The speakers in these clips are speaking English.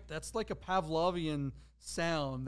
That's like a Pavlovian sound,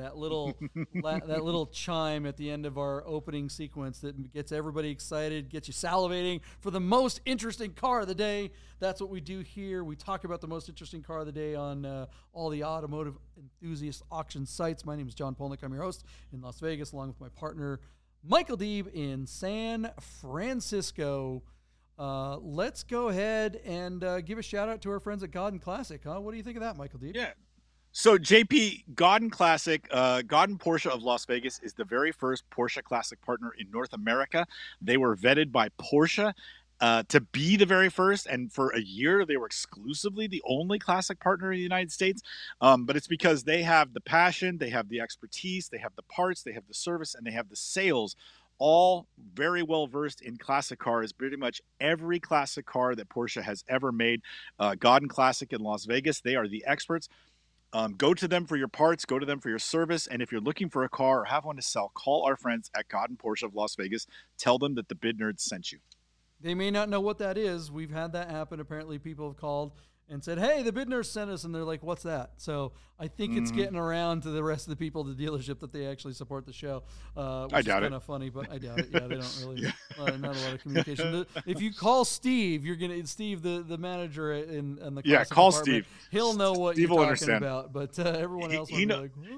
that little chime at the end of our opening sequence that gets everybody excited, gets you salivating for the most interesting car of the day. That's what we do here. We talk about the most interesting car of the day on all the automotive enthusiast auction sites. My name is John Polnick. I'm your host in Las Vegas, along with my partner Michael Deeb in San Francisco. Let's go ahead and give a shout out to our friends at Godden Classic. What do you think of that, Michael Deeb? Yeah. So JP, Godden Classic, Godden Porsche of Las Vegas is the very first Porsche Classic partner in North America. They were vetted by Porsche to be the very first, and for a year they were exclusively the only Classic partner in the United States. But it's because they have the passion, they have the expertise, they have the parts, they have the service, and they have the sales. All very well versed in classic cars. Pretty much every classic car that Porsche has ever made. Godden Classic in Las Vegas, they are the experts. Go to them for your parts, go to them for your service, and if you're looking for a car or have one to sell, call our friends at Godden Porsche of Las Vegas. Tell them that the Bid Nerds sent you. They may not know what that is. We've had that happen. Apparently, people have called and said, "Hey, the Bid Nerds sent us," and they're like, "What's that?" So I think it's getting around to the rest of the people at the dealership that they actually support the show. Which I doubt is kind of funny, but I doubt it. Yeah, they don't really. Not a lot of communication. If you call Steve, Steve, the manager in the call department, Steve. He'll know what Steve you're will talking understand. about, but everyone else will be like, "Huh?"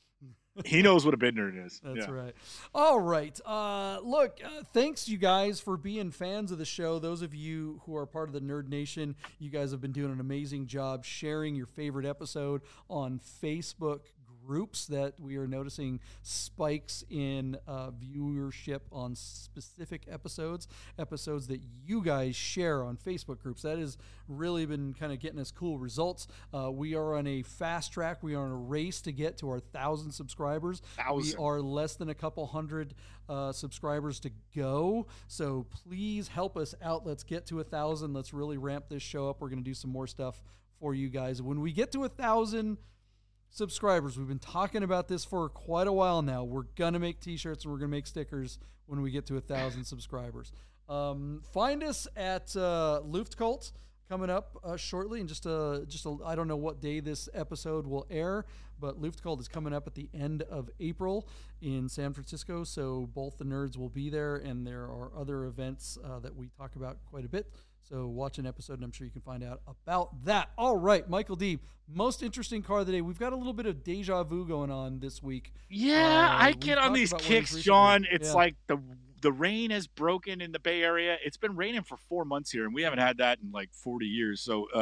He knows what a Bid Nerd is. That's right. All right. Look, thanks you guys for being fans of the show. Those of you who are part of the Nerd Nation, you guys have been doing an amazing job sharing your favorite episode on Facebook groups that we are noticing spikes in viewership on specific episodes that you guys share on Facebook groups. That has really been kind of getting us cool results. We are on a fast track. We are on a race to get to our 1,000 subscribers. We are less than a couple hundred subscribers to go. So please help us out. Let's get to 1,000. Let's really ramp this show up. We're going to do some more stuff for you guys. When we get to 1,000 subscribers, we've been talking about this for quite a while now. We're gonna make t-shirts and we're gonna make stickers when we get to 1,000 subscribers. Find us at Luftkult coming up shortly, and I don't know what day this episode will air, but Luftkult is coming up at the end of April in San Francisco, so both the nerds will be there, and there are other events that we talk about quite a bit. So watch an episode, and I'm sure you can find out about that. All right, Michael Deeb, most interesting car of the day. We've got a little bit of deja vu going on this week. Yeah, I get on these kicks, John. It's like the rain has broken in the Bay Area. It's been raining for 4 months here, and we haven't had that in like 40 years.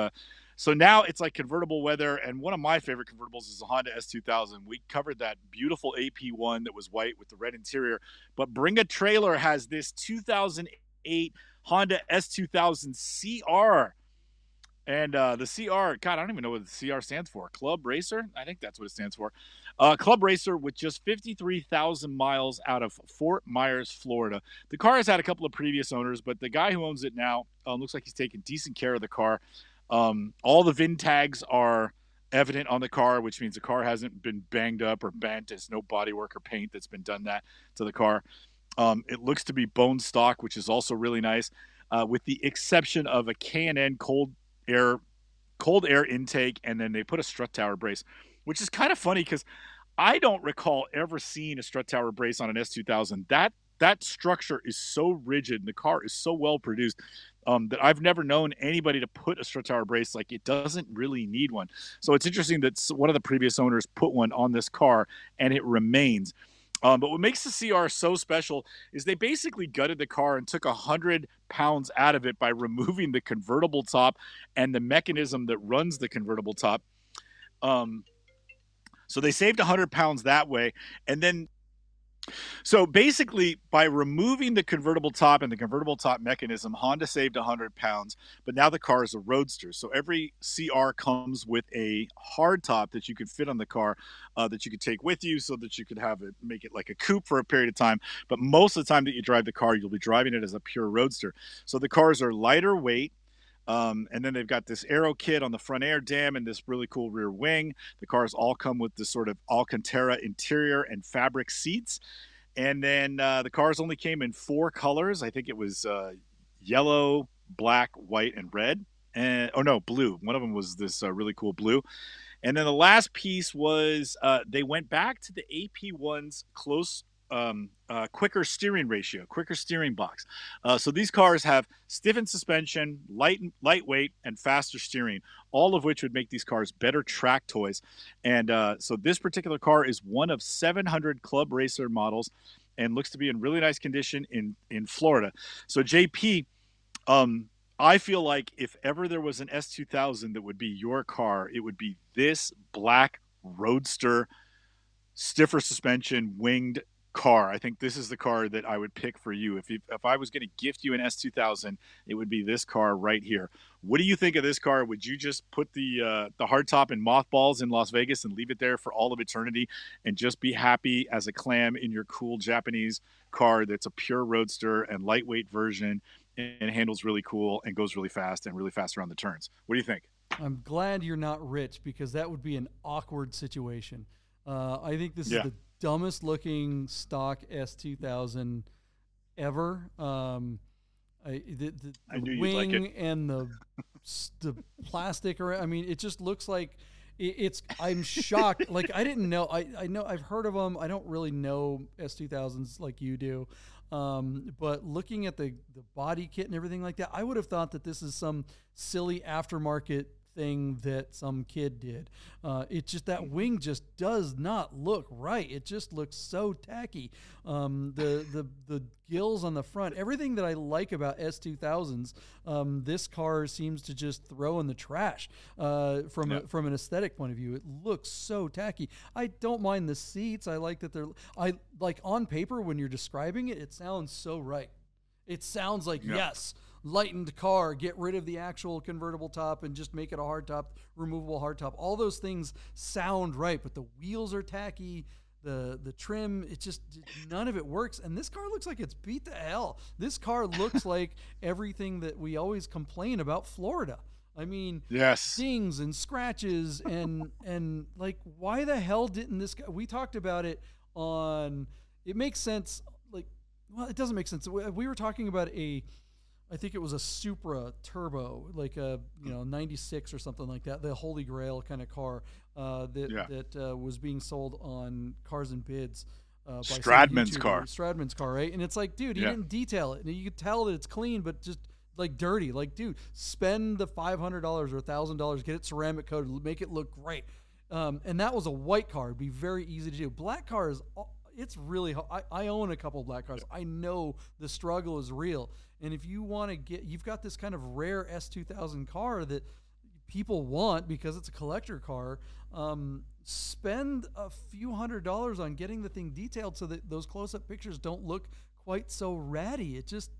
So now it's like convertible weather, and one of my favorite convertibles is the Honda S2000. We covered that beautiful AP1 that was white with the red interior, but Bring a Trailer has this 2008 Honda S2000 CR. And the CR, God, I don't even know what the CR stands for. Club Racer? I think that's what it stands for. Club Racer with just 53,000 miles out of Fort Myers, Florida. The car has had a couple of previous owners, but the guy who owns it now looks like he's taking decent care of the car. All the VIN tags are evident on the car, which means the car hasn't been banged up or bent. There's no bodywork or paint that's been done that to the car. It looks to be bone stock, which is also really nice, with the exception of a K&N cold air intake, and then they put a strut tower brace, which is kind of funny because I don't recall ever seeing a strut tower brace on an S2000. That structure is so rigid and the car is so well produced that I've never known anybody to put a strut tower brace. Like, it doesn't really need one. So it's interesting that one of the previous owners put one on this car and it remains. But what makes the CR so special is they basically gutted the car and took 100 pounds out of it by removing the convertible top and the mechanism that runs the convertible top. So they saved 100 pounds that way. And then, so basically, by removing the convertible top and the convertible top mechanism, Honda saved 100 pounds, but now the car is a roadster. So every CR comes with a hard top that you could fit on the car, that you could take with you so that you could make it like a coupe for a period of time. But most of the time that you drive the car, you'll be driving it as a pure roadster. So the cars are lighter weight. And then they've got this aero kit on the front air dam and this really cool rear wing. The cars all come with this sort of Alcantara interior and fabric seats. And then the cars only came in 4 colors. I think it was yellow, black, white, and red. Blue. One of them was this really cool blue. And then the last piece was they went back to the AP1's quicker steering ratio, quicker steering box. So these cars have stiffened suspension, lightweight, and faster steering, all of which would make these cars better track toys. And so this particular car is one of 700 Club Racer models and looks to be in really nice condition in Florida. So JP, I feel like if ever there was an S2000 that would be your car, it would be this black roadster, stiffer suspension, winged car. I think this is the car that I would pick for you. If I was going to gift you an S2000, it would be this car right here. What do you think of this car? Would you just put the hardtop in mothballs in Las Vegas and leave it there for all of eternity and just be happy as a clam in your cool Japanese car that's a pure roadster and lightweight version and handles really cool and goes really fast around the turns? What do you think? I'm glad you're not rich, because that would be an awkward situation. I think this is the dumbest looking stock S2000 ever. The I knew wing you'd like it. and the plastic around. I mean, it just looks like it's. I'm shocked. Like, I didn't know. I know I've heard of them. I don't really know S2000s like you do. But looking at the body kit and everything like that, I would have thought that this is some silly aftermarket thing that some kid did. It just, that wing just does not look right. It just looks so tacky. The gills on the front, everything that I like about S2000s, this car seems to just throw in the trash from an aesthetic point of view. It looks so tacky. I don't mind the seats. I like that I like on paper when you're describing it, it sounds so right. It sounds like, yes, lightened car, get rid of the actual convertible top and just make it a hardtop, removable hardtop. All those things sound right, but the wheels are tacky. The trim, it just, none of it works. And this car looks like it's beat to hell. This car looks like everything that we always complain about Florida. I mean, dings and scratches and like, why the hell didn't this guy, we talked about it on, it makes sense. Like, well, it doesn't make sense. We were talking about I think it was a Supra Turbo, like a 96 or something like that, the Holy Grail kind of car that was being sold on Cars and Bids. By Stradman's car. Stradman's car, right? And it's like, dude, he didn't detail it. And you could tell that it's clean, but just like dirty. Like, dude, spend the $500 or $1,000, get it ceramic coated, make it look great. And that was a white car. It'd be very easy to do. Black cars, it's really hard. I own a couple of black cars. I know the struggle is real. And if you want to you've got this kind of rare S2000 car that people want because it's a collector car, spend a few $100s on getting the thing detailed so that those close-up pictures don't look quite so ratty.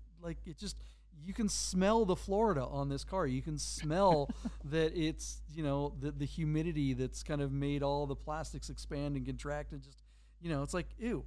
You can smell the Florida on this car. You can smell that it's, the humidity that's kind of made all the plastics expand and contract and just, it's like, ew.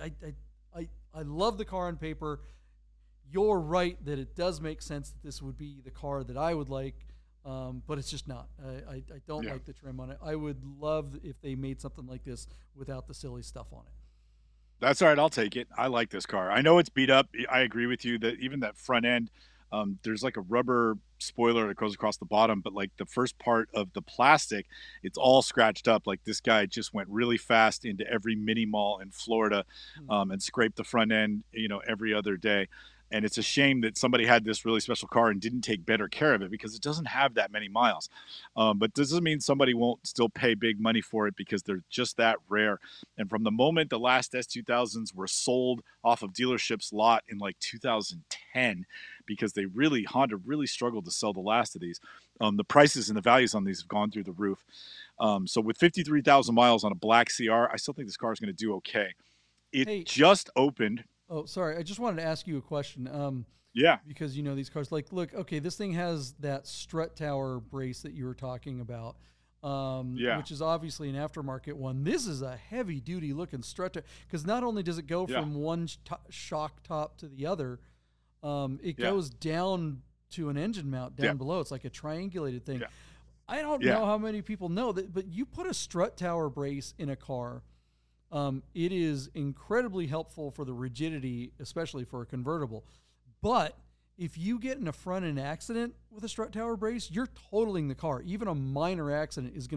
I love the car on paper. You're right that it does make sense that this would be the car that I would like, but it's just not. I don't like the trim on it. I would love if they made something like this without the silly stuff on it. That's all right. I'll take it. I like this car. I know it's beat up. I agree with you that even that front end, there's like a rubber spoiler that goes across the bottom, but like the first part of the plastic, it's all scratched up. Like this guy just went really fast into every mini mall in Florida and scraped the front end, every other day. And it's a shame that somebody had this really special car and didn't take better care of it because it doesn't have that many miles. But this doesn't mean somebody won't still pay big money for it because they're just that rare. And from the moment the last S2000s were sold off of dealerships lot in like 2010, because Honda really struggled to sell the last of these, the prices and the values on these have gone through the roof. So with 53,000 miles on a black CR, I still think this car is going to do okay. It just opened. Oh, sorry. I just wanted to ask you a question. Because these cars, like, look, okay, this thing has that strut tower brace that you were talking about, which is obviously an aftermarket one. This is a heavy duty looking strut tower because not only does it go from one shock top to the other, it goes down to an engine mount down below. It's like a triangulated thing. I don't know how many people know that, but you put a strut tower brace in a car. It is incredibly helpful for the rigidity, especially for a convertible. But if you get in a front end accident with a strut tower brace, you're totaling the car. Even a minor accident is going to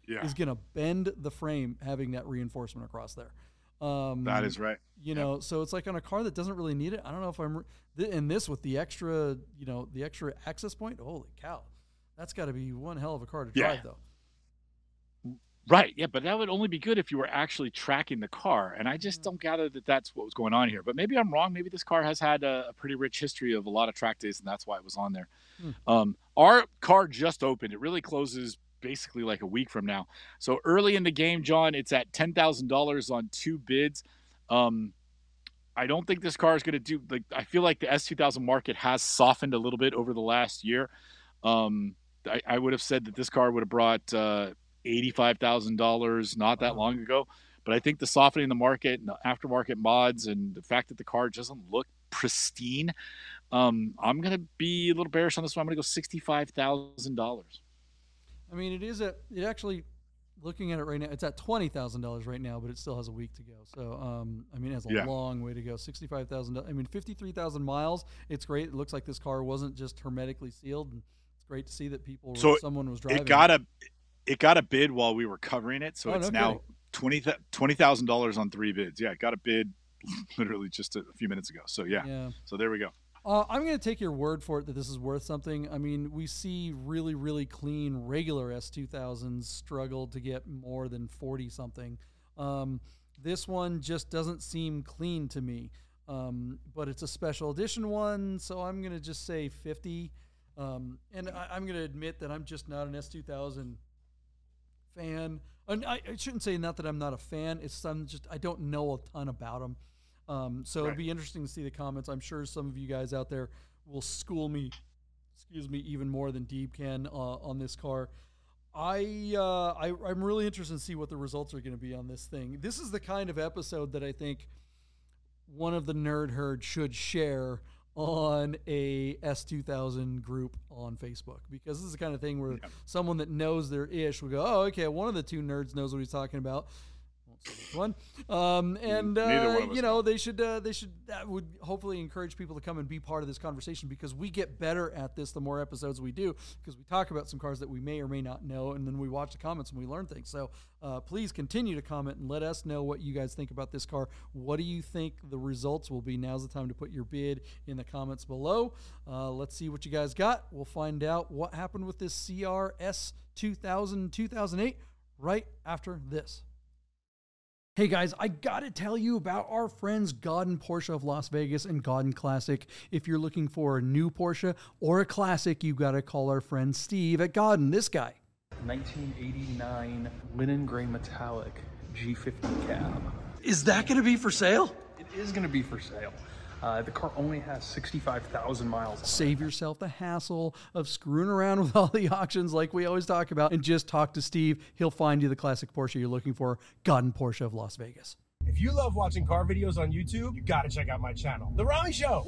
is going to bend the frame having that reinforcement across there. That is right. You know, so it's like on a car that doesn't really need it. I don't know if and this with the extra, the extra access point. Holy cow. That's got to be one hell of a car to drive though. Right. Yeah. But that would only be good if you were actually tracking the car. And I just don't gather that that's what was going on here. But maybe I'm wrong. Maybe this car has had a pretty rich history of a lot of track days, and that's why it was on there. Our car just opened. It really closes basically like a week from now. So early in the game, John, it's at $10,000 on 2 bids. I don't think this car is going to do I feel like the S2000 market has softened a little bit over the last year. I would have said that this car would have brought $85,000 not that long ago, but I think the softening in the market and the aftermarket mods and the fact that the car doesn't look pristine, I'm going to be a little bearish on this one. I'm going to go $65,000. I mean, it actually, looking at it right now, it's at $20,000 right now, but it still has a week to go. So, I mean, it has a long way to go. $65,000. I mean, 53,000 miles. It's great. It looks like this car wasn't just hermetically sealed. And it's great to see that someone was driving. It got a bid while we were covering it, so it's now $20,000 on 3 bids. Yeah, it got a bid literally just a few minutes ago. So so there we go. I'm going to take your word for it that this is worth something. I mean, we see really, really clean regular S2000s struggle to get more than 40 something. This one just doesn't seem clean to me, but it's a special edition one, so I'm going to just say 50. And I'm going to admit that I'm just not an S2000 fan. And I shouldn't say not that I'm not a fan. It's I don't know a ton about them. So it'd be interesting to see the comments. I'm sure some of you guys out there will school me, even more than Deeb can on this car. I'm really interested to see what the results are going to be on this thing. This is the kind of episode that I think one of the Nerd Herd should share on a S2000 group on Facebook, because this is the kind of thing where someone that knows their ish will go, oh, okay, one of the 2 nerds knows what he's talking about. One, they should that would hopefully encourage people to come and be part of this conversation, because we get better at this the more episodes we do, because we talk about some cars that we may or may not know, and then we watch the comments and we learn things. So please continue to comment and let us know what you guys think about this car. What do you think the results will be? Now's the time to put your bid in the comments below. Let's see what you guys got. We'll find out what happened with this CRS 2008 right after this. Hey guys, I gotta tell you about our friends Gaudin Porsche of Las Vegas and Gaudin Classic. If you're looking for a new Porsche or a classic, you gotta call our friend Steve at Gaudin. This guy. 1989 linen gray metallic G50 cab. Is that gonna be for sale? It is gonna be for sale. The car only has 65,000 miles. Save yourself the hassle of screwing around with all the auctions like we always talk about, and just talk to Steve. He'll find you the classic Porsche you're looking for. Gaudin Porsche of Las Vegas. If you love watching car videos on YouTube, you gotta check out my channel, The Rami Show.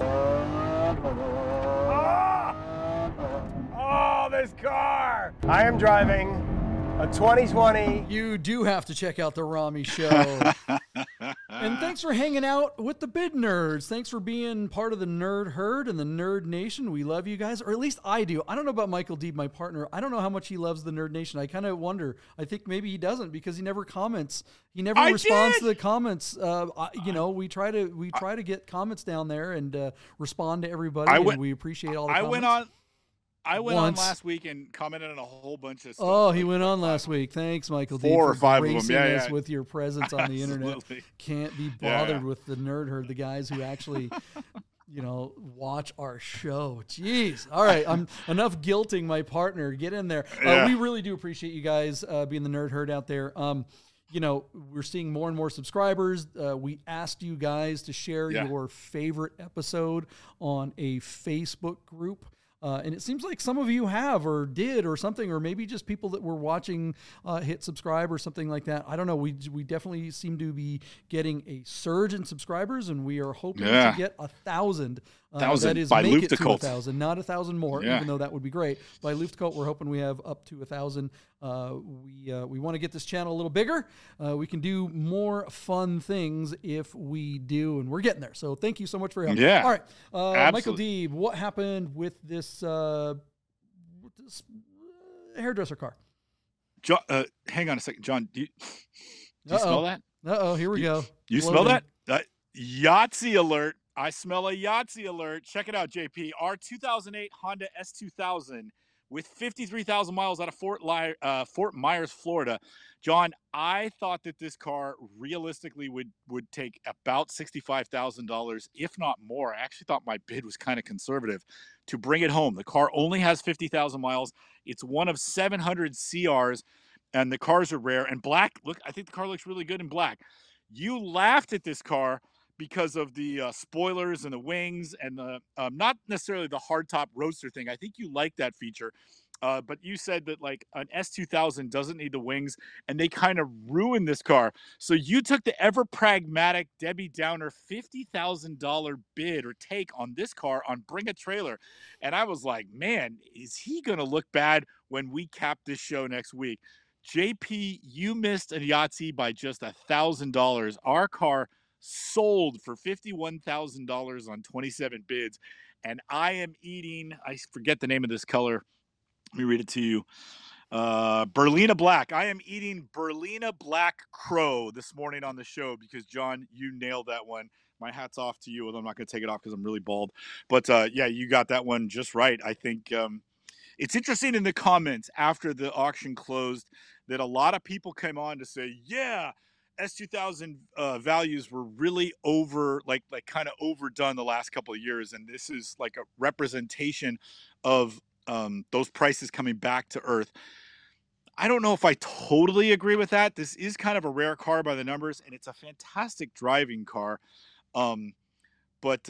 Oh, this car! I am driving a 2020. You do have to check out The Rami Show. And thanks for hanging out with the Bid Nerds. Thanks for being part of the Nerd Herd and the Nerd Nation. We love you guys, or at least I do. I don't know about Michael Deeb, my partner. I don't know how much he loves the Nerd Nation. I kind of wonder. I think maybe he doesn't, because he never comments. He never responds to the comments. We try to get comments down there and respond to everybody, and we appreciate all the comments. I went on last week and commented on a whole bunch of stuff. Oh, he went on last week. Thanks, Michael D. 4 or 5 of them. Yeah. With your presence on the internet. Can't be bothered with the Nerd Herd, the guys who actually, watch our show. Jeez. All right. I'm enough guilting my partner. Get in there. We really do appreciate you guys being the Nerd Herd out there. We're seeing more and more subscribers. We asked you guys to share your favorite episode on a Facebook group. And it seems like some of you have or did or something, or maybe just people that were watching hit subscribe or something like that. I don't know. We definitely seem to be getting a surge in subscribers, and we are hoping to get 1,000. That is, by make it to 1,000, not 1,000 more, even though that would be great. By Luftkult, we're hoping we have up to 1,000. We want to get this channel a little bigger. We can do more fun things if we do, and we're getting there. So thank you so much for your help. Yeah. All right, Michael Deeb, what happened with this hairdresser car? John, hang on a second, John. Do you smell that? Here we go. You smell that? Yahtzee alert. I smell a Yahtzee alert. Check it out, JP. Our 2008 Honda S2000 with 53,000 miles out of Fort Myers, Florida. John, I thought that this car realistically would take about $65,000, if not more. I actually thought my bid was kind of conservative to bring it home. The car only has 50,000 miles. It's one of 700 CRs, and the cars are rare. And black, look, I think the car looks really good in black. You laughed at this car because of the spoilers and the wings and the not necessarily the hardtop roadster thing. I think you like that feature, but you said that like an S2000 doesn't need the wings, and they kind of ruined this car. So you took the ever pragmatic Debbie Downer $50,000 bid or take on this car on Bring a Trailer, and I was like, man, is he gonna look bad when we cap this show next week? JP, you missed a Yahtzee by just $1,000. Our car sold for $51,000 on 27 bids, and I am eating, I forget the name of this color, let me read it to you, Berlina Black. I am eating Berlina Black Crow this morning on the show because, John, you nailed that one. My hat's off to you, although I'm not going to take it off because I'm really bald, but yeah, you got that one just right. I think it's interesting in the comments after the auction closed that a lot of people came on to say, yeah, S2000 values were really kind of overdone the last couple of years. And this is like a representation of those prices coming back to earth. I don't know if I totally agree with that. This is kind of a rare car by the numbers, and it's a fantastic driving car. But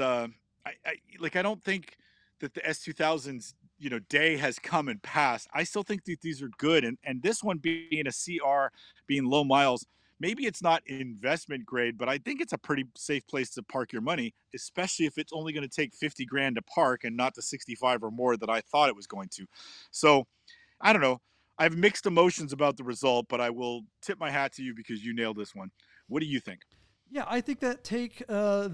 I don't think that the S2000's day has come and passed. I still think that these are good, and this one being a CR, being low miles, maybe it's not investment grade, but I think it's a pretty safe place to park your money, especially if it's only going to take 50 grand to park and not the 65 or more that I thought it was going to. So I don't know. I have mixed emotions about the result, but I will tip my hat to you because you nailed this one. What do you think? Yeah, I think that take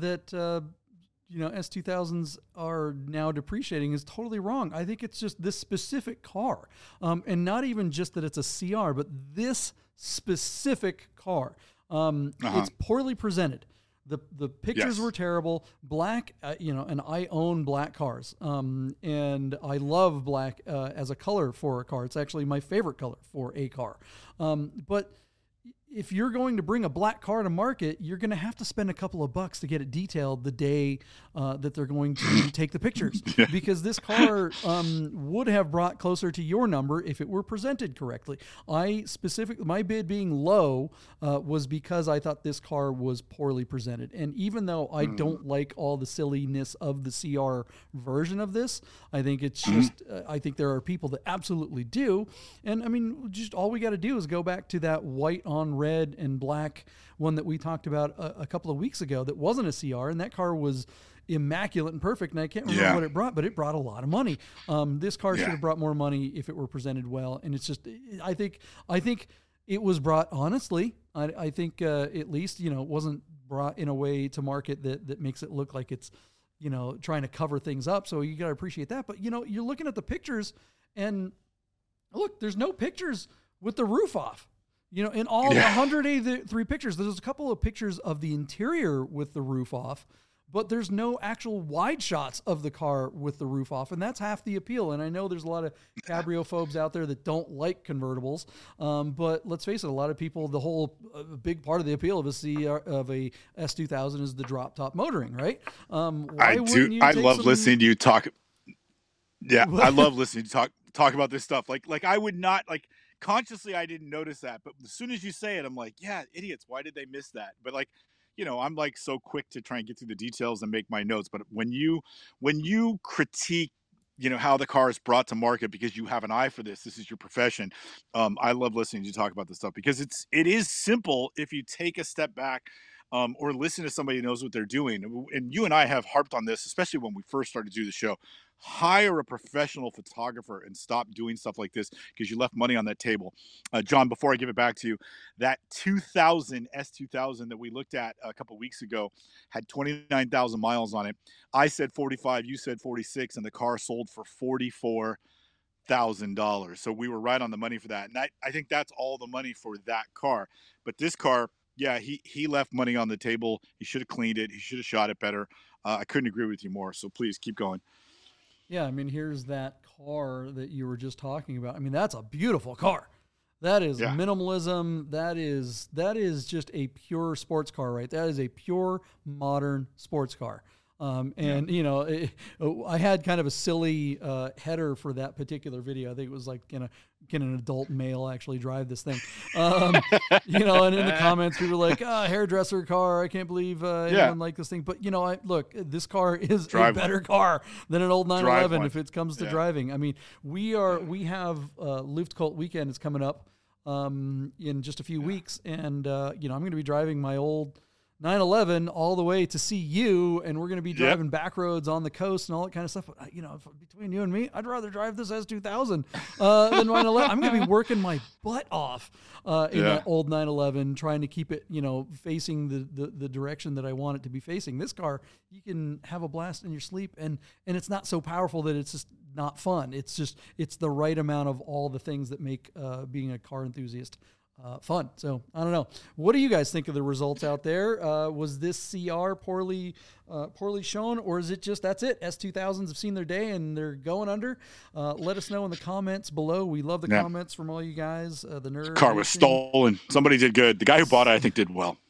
S2000s are now depreciating is totally wrong. I think it's just this specific car, and not even just that it's a CR, but this specific car. It's poorly presented. The pictures were terrible. Black, and I own black cars, and I love black as a color for a car. It's actually my favorite color for a car. But if you're going to bring a black car to market, you're going to have to spend a couple of bucks to get it detailed the day that they're going to take the pictures. Because this car would have brought closer to your number if it were presented correctly. My bid being low was because I thought this car was poorly presented. And even though I don't like all the silliness of the CR version of this, I think it's just, I think there are people that absolutely do. And I mean, just all we got to do is go back to that white on red and black one that we talked about a couple of weeks ago that wasn't a CR, and that car was immaculate and perfect, and I can't remember what it brought, but it brought a lot of money. This car should have brought more money if it were presented well, and it's just, I think it was brought honestly. I think at least, it wasn't brought in a way to market that makes it look like it's, trying to cover things up, so you got to appreciate that. But, you're looking at the pictures, and look, there's no pictures with the roof off. In all 183 pictures, there's a couple of pictures of the interior with the roof off, but there's no actual wide shots of the car with the roof off, and that's half the appeal. And I know there's a lot of cabrio-phobes out there that don't like convertibles, but let's face it, a lot of people, the whole big part of the appeal of a S2000 is the drop-top motoring, right? I love listening to you talk. Yeah, I love listening to talk about this stuff. Like I would not consciously, I didn't notice that, but as soon as you say it, I'm like, yeah, idiots. Why did they miss that? But I'm so quick to try and get through the details and make my notes. But when you critique, how the car is brought to market because you have an eye for this is your profession. I love listening to you talk about this stuff because it is simple if you take a step back. Or listen to somebody who knows what they're doing. And you and I have harped on this, especially when we first started to do the show. Hire a professional photographer and stop doing stuff like this because you left money on that table. John, before I give it back to you, that S2000 that we looked at a couple of weeks ago had 29,000 miles on it. I said 45, you said 46, and the car sold for 44. $100,000. So we were right on the money for that. And I think that's all the money for that car. But this car, yeah, he left money on the table. He should have cleaned it. He should have shot it better. I couldn't agree with you more. So please keep going. Yeah, I mean, here's that car that you were just talking about. I mean, that's a beautiful car. That is minimalism. That is just a pure sports car, right? That is a pure modern sports car. And you know, I had kind of a silly header for that particular video. I think it was like, you know, can an adult male actually drive this thing? You know, and in the comments we were like, hairdresser car. I can't believe anyone liked this thing. But you know, look, this car is a better car than an old 911 if it comes to driving. I mean, we have Luft Cult weekend is coming up in just a few weeks, and you know, I'm going to be driving my old 911 all the way to see you, and we're going to be driving back roads on the coast and all that kind of stuff. But, you know, between you and me, I'd rather drive this S2000 than 911. I'm going to be working my butt off in that old 911, trying to keep it, you know, facing the direction that I want it to be facing. This car, you can have a blast in your sleep, and it's not so powerful that it's just not fun. It's the right amount of all the things that make being a car enthusiast fun. So I don't know. What do you guys think of the results out there? Was this CR poorly shown, or is it just that's it? S2000s have seen their day and they're going under. Let us know in the comments below. We love the comments from all you guys. The nerd car was stolen. Somebody did good. The guy who bought it, I think, did well.